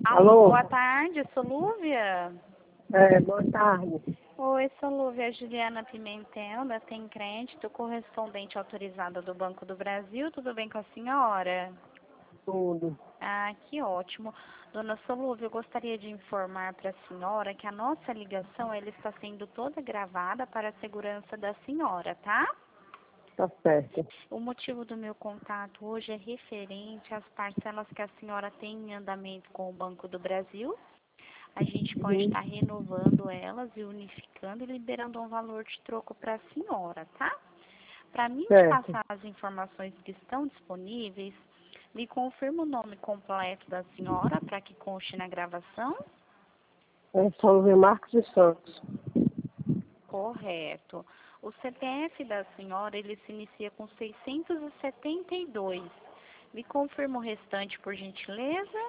Alô, Alô? boa tarde, sou Lúvia. Boa tarde. Oi, sou Lúvia Juliana Pimentel, da Tem Crédito, correspondente autorizada do Banco do Brasil. Tudo bem com a senhora? Tudo. Ah, que ótimo. Dona Solúvia, eu gostaria de informar para a senhora que a nossa ligação ela está sendo toda gravada para a segurança da senhora, tá? Tá certo. O motivo do meu contato hoje é referente às parcelas que a senhora tem em andamento com o Banco do Brasil. A gente pode estar renovando elas e unificando e liberando um valor de troco para a senhora, tá? Para mim te Certo. passar as informações que estão disponíveis, me confirma o nome completo da senhora para que conste na gravação. São Luís Marcos de Santos. Correto. O CPF da senhora, ele se inicia com 672. Me confirma o restante, por gentileza.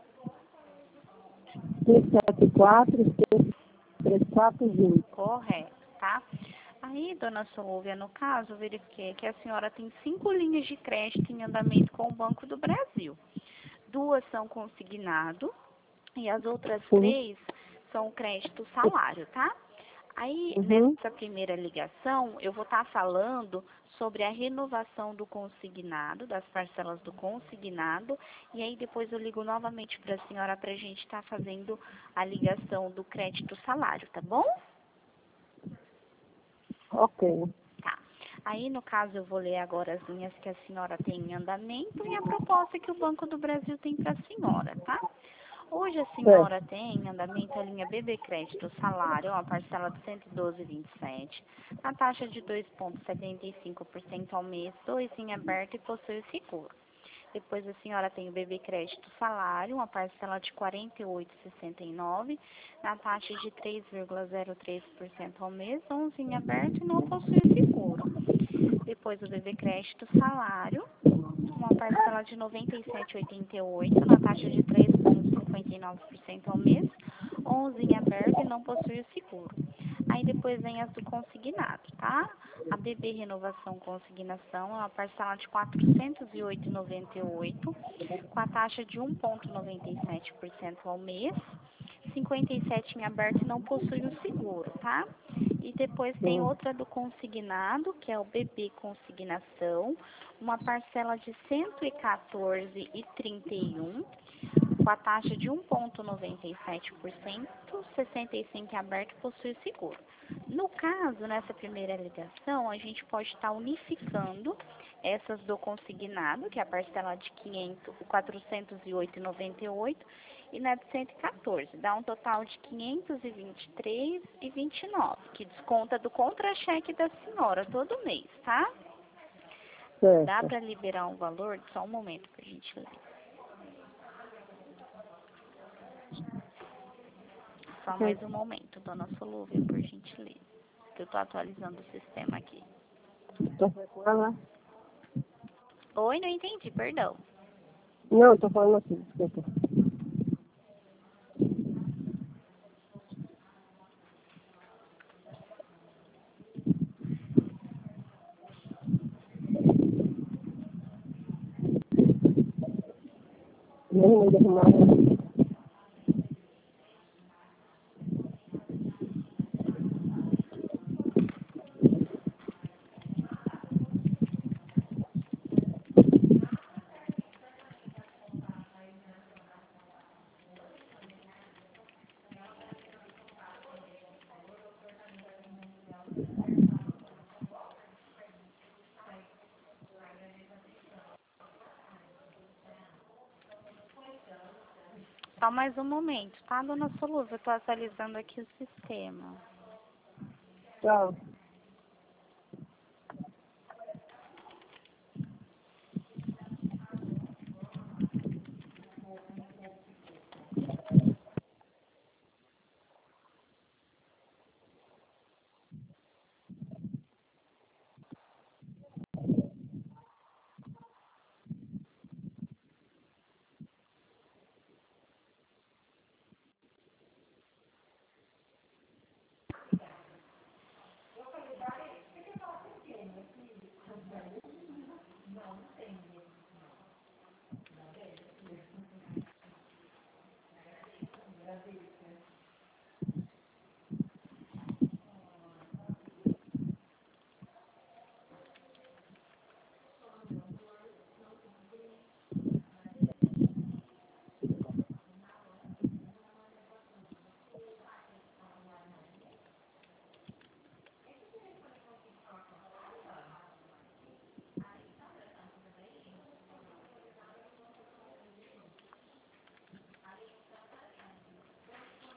574 3420. Correto, tá? Aí, dona Solúvia, no caso, eu verifiquei que a senhora tem 5 linhas de crédito em andamento com o Banco do Brasil. 2 são consignado e as outras Sim. 3 são crédito salário, tá? Aí, Uhum. nessa primeira ligação, eu vou estar falando sobre a renovação do consignado, das parcelas do consignado, e aí depois eu ligo novamente para a senhora para a gente estar fazendo a ligação do crédito salário, tá bom? Ok. Tá. Aí, no caso, eu vou ler agora as linhas que a senhora tem em andamento e a proposta que o Banco do Brasil tem para a senhora, tá? Hoje a senhora Certo. tem em andamento a linha BB Crédito Salário, uma parcela de 112,27, a taxa de 2,75% ao mês, 2 em aberto e possui o seguro. Depois a senhora tem o BB Crédito Salário, uma parcela de 48,69, na taxa de 3,03% ao mês, 11 em aberto e não possui seguro. Depois o BB Crédito Salário, uma parcela de 97,88, na taxa de 3,59% ao mês, 11 em aberto e não possui o seguro. Aí depois vem as do consignado, tá? A BB Renovação Consignação é uma parcela de 408,98, com a taxa de 1,97% ao mês, 57 em aberto e não possui o seguro, tá? E depois tem outra do consignado, que é o BB Consignação, uma parcela de 114,31, com a taxa de 1,97%, 65 em aberto e possui seguro. No caso, nessa primeira ligação, a gente pode estar unificando essas do consignado, que é a parcela de 408,98, e na de 114, dá um total de 523,29, que desconta do contra-cheque da senhora todo mês, tá? Dá Certo. para liberar um valor? Só um momento pra gente ler. Só mais um momento, dona Solúvia, por gentileza. Que eu tô atualizando o sistema aqui. Tô com ela? Oi, não entendi, perdão. Não, tô falando aqui, desculpa. Nem me derramar. Só mais um momento, tá, dona Solúvia? Eu tô atualizando aqui o sistema. Tchau.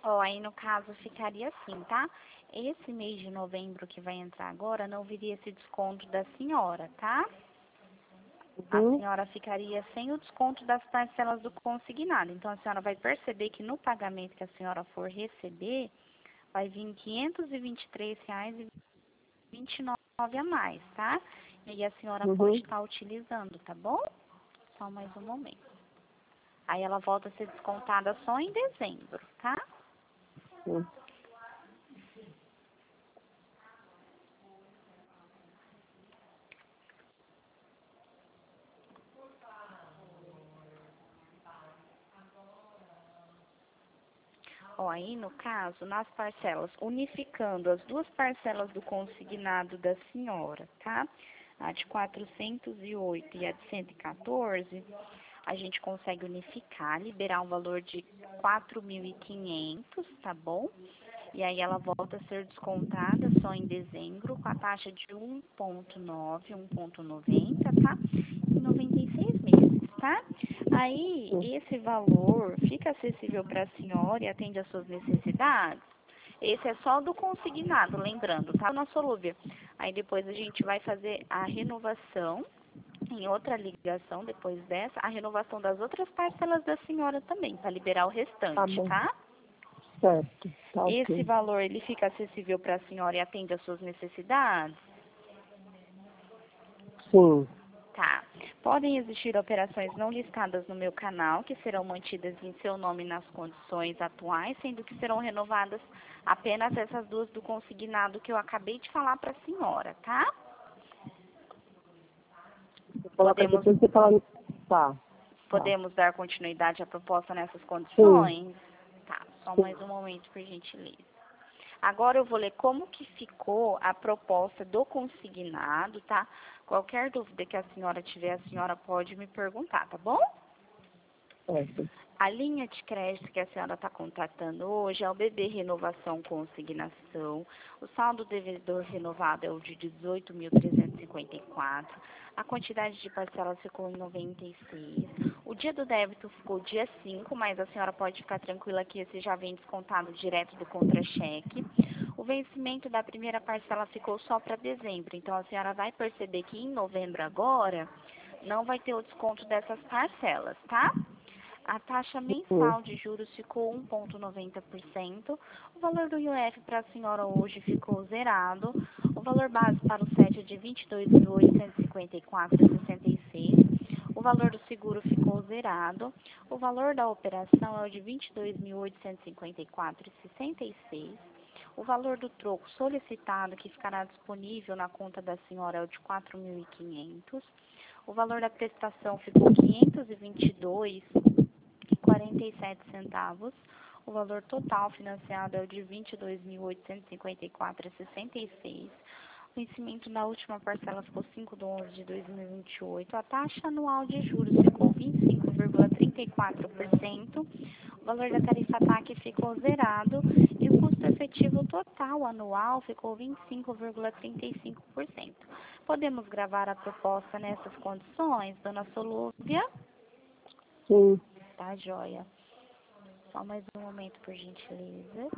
Ó, aí no caso ficaria assim, tá? Esse mês de novembro que vai entrar agora, não viria esse desconto da senhora, tá? A Uhum. senhora ficaria sem o desconto das parcelas do consignado. Então, a senhora vai perceber que no pagamento que a senhora for receber, vai vir R$ 523,29 a mais, tá? E aí a senhora pode Uhum. estar utilizando, tá bom? Só mais um momento. Aí ela volta a ser descontada só em dezembro, tá? Sim. Ó, aí no caso, nas parcelas, unificando as duas parcelas do consignado da senhora, tá? A de 408 e a de 114, a gente consegue unificar, liberar um valor de 4.500, tá bom? E aí ela volta a ser descontada só em dezembro com a taxa de 1,9, 1,90, tá? Em 96 meses, tá? Aí, Sim. esse valor fica acessível para a senhora e atende às suas necessidades? Esse é só do consignado, lembrando, tá? Na Solúvia. Aí depois a gente vai fazer a renovação, em outra ligação depois dessa, a renovação das outras parcelas da senhora também, para liberar o Tá restante, bom. tá? Certo. Tá Esse ok. valor, ele fica acessível para a senhora e atende às suas necessidades? Sim. Tá. Podem existir operações não listadas no meu canal, que serão mantidas em seu nome nas condições atuais, sendo que serão renovadas apenas essas duas do consignado que eu acabei de falar para a senhora, tá? Coloca Podemos, depois você fala. Tá. Tá. podemos dar continuidade à proposta nessas Sim. condições? Tá, só Sim. mais um momento, por gentileza. Agora eu vou ler como que ficou a proposta do consignado, tá? Qualquer dúvida que a senhora tiver, a senhora pode me perguntar, tá bom? Certo. A linha de crédito que a senhora está contratando hoje é o BB Renovação Consignação. O saldo devedor renovado é o de 18.354. A quantidade de parcelas ficou em 96. O dia do débito ficou dia 5, mas a senhora pode ficar tranquila que esse já vem descontado direto do contra-cheque. O vencimento da primeira parcela ficou só para dezembro, então a senhora vai perceber que em novembro agora não vai ter o desconto dessas parcelas, tá? A taxa Sim. mensal de juros ficou 1,90%. O valor do IOF para a senhora hoje ficou zerado. O valor base para o SET é de R$ 22.854,66. O valor do seguro ficou zerado. O valor da operação é o de R$ 22.854,66. O valor do troco solicitado, que ficará disponível na conta da senhora, é o de R$ 4.500. O valor da prestação ficou R$ 522,47 centavos. O valor total financiado é o de R$ 22.854,66. O vencimento na última parcela ficou 5/11/2028. A taxa anual de juros ficou 25,34%. O valor da tarifa TAC ficou zerado e o custo efetivo total anual ficou 25,35%. Podemos gravar a proposta nessas condições, dona Solúvia? Sim. Tá, joia. Só mais um momento, por gentileza.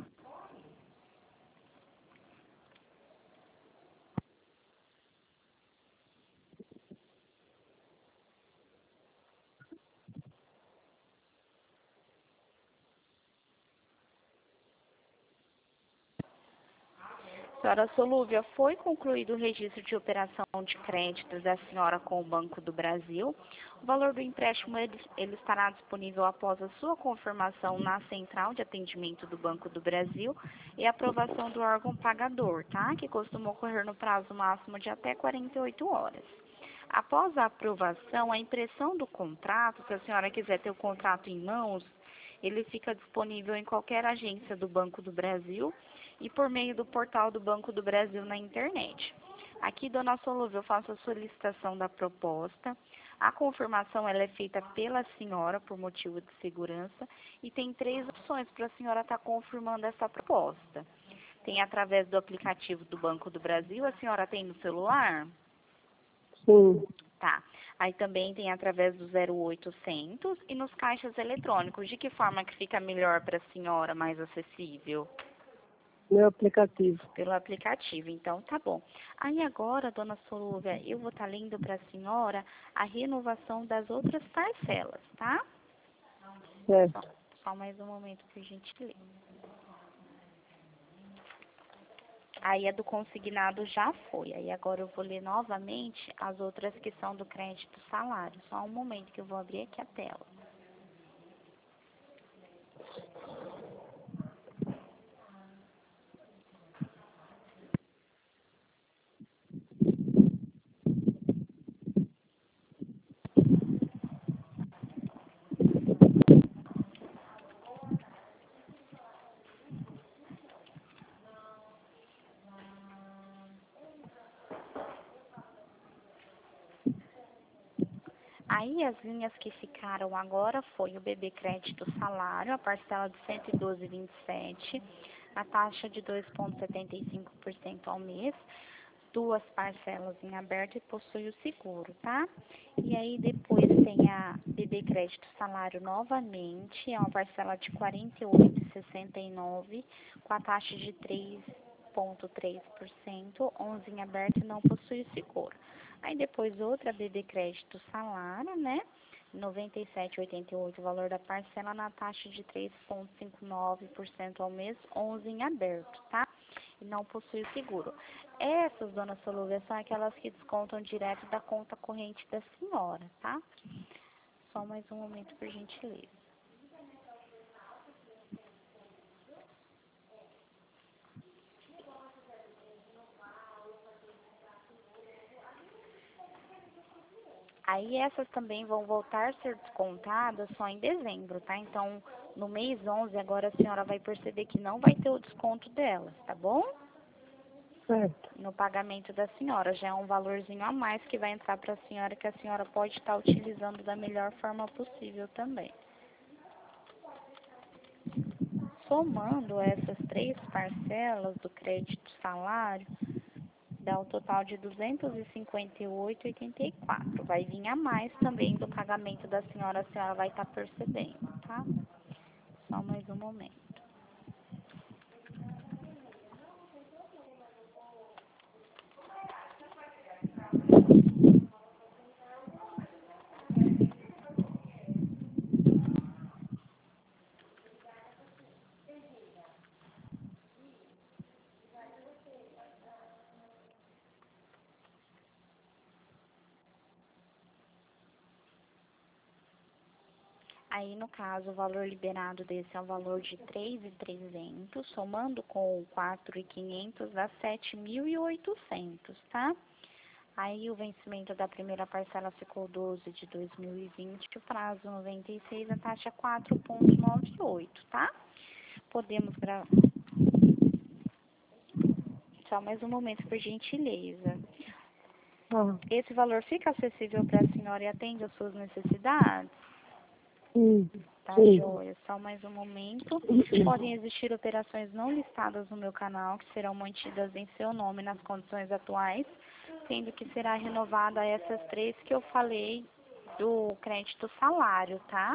Senhora Solúvia, foi concluído o registro de operação de crédito da senhora com o Banco do Brasil. O valor do empréstimo ele estará disponível após a sua confirmação na central de atendimento do Banco do Brasil e aprovação do órgão pagador, tá? Que costuma ocorrer no prazo máximo de até 48 horas. Após a aprovação, a impressão do contrato, se a senhora quiser ter o contrato em mãos, ele fica disponível em qualquer agência do Banco do Brasil e por meio do portal do Banco do Brasil na internet. Aqui, dona Solúvel, eu faço a solicitação da proposta. A confirmação ela é feita pela senhora por motivo de segurança e tem 3 opções para a senhora estar confirmando essa proposta. Tem através do aplicativo do Banco do Brasil, a senhora tem no celular? Sim. Tá. Aí também tem através do 0800 e nos caixas eletrônicos. De que forma que fica melhor para a senhora, mais acessível? Meu aplicativo. Pelo aplicativo, então tá bom. Aí agora, dona Solúvia, eu vou estar lendo para a senhora a renovação das outras parcelas, tá? Só, Certo. só mais um momento que a gente lê. Aí a do consignado já foi. Aí agora eu vou ler novamente as outras que são do crédito salário. Só um momento que eu vou abrir aqui a tela. Aí as linhas que ficaram agora foi o BB Crédito Salário, a parcela de 112,27, a taxa de 2,75% ao mês, duas parcelas em aberto e possui o seguro, tá? E aí depois tem a BB Crédito Salário novamente, é uma parcela de 48,69, com a taxa de 3,3%, 11 em aberto e não possui o seguro. Aí depois outra BB Crédito Salário, né? 97,88 o valor da parcela na taxa de 3,59% ao mês, 11 em aberto, tá? E não possui seguro. Essas, dona Solúvia, são aquelas que descontam direto da conta corrente da senhora, tá? Só mais um momento, por gentileza. Aí essas também vão voltar a ser descontadas só em dezembro, tá? Então, no mês 11, agora a senhora vai perceber que não vai ter o desconto delas, tá bom? Certo. No pagamento da senhora. Já é um valorzinho a mais que vai entrar para a senhora, que a senhora pode estar utilizando da melhor forma possível também. Somando essas três parcelas do crédito salário, dá um total de 258,84. Vai vir a mais também do pagamento da senhora, a senhora vai estar percebendo, tá? Só mais um momento. Aí, no caso, o valor liberado desse é o valor de 3.300, somando com o 4.500 dá 7.800, tá? Aí, o vencimento da primeira parcela ficou 12 de 2020, o prazo 96, a taxa 4,98, tá? Podemos gravar. Só mais um momento, por gentileza. Ah, Esse valor fica acessível para a senhora e atende às suas necessidades? sim. Tá, Sim. joia. Só mais um momento. Podem existir operações não listadas no meu canal que serão mantidas em seu nome nas condições atuais, sendo que será renovada essas três que eu falei do crédito salário, tá?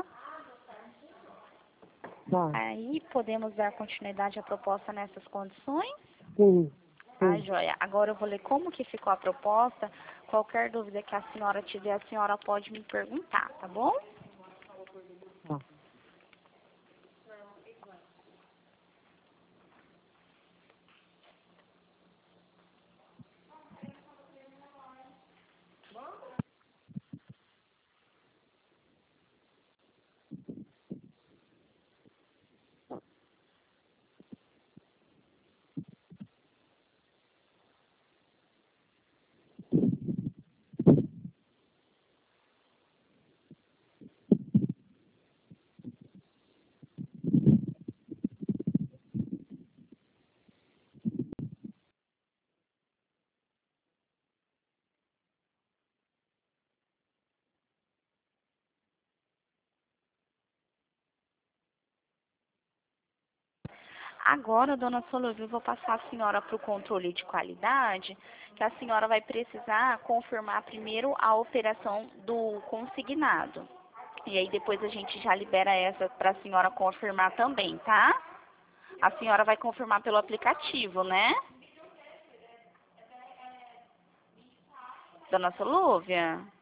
Tá. Aí podemos dar continuidade à proposta nessas condições? Sim. Tá, Sim. joia. Agora eu vou ler como que ficou a proposta. Qualquer dúvida que a senhora tiver, a senhora pode me perguntar, tá bom? Tá. Agora, dona Solúvel, eu vou passar a senhora para o controle de qualidade, que a senhora vai precisar confirmar primeiro a operação do consignado. E aí depois a gente já libera essa para a senhora confirmar também, tá? A senhora vai confirmar pelo aplicativo, né? Dona Solúvia?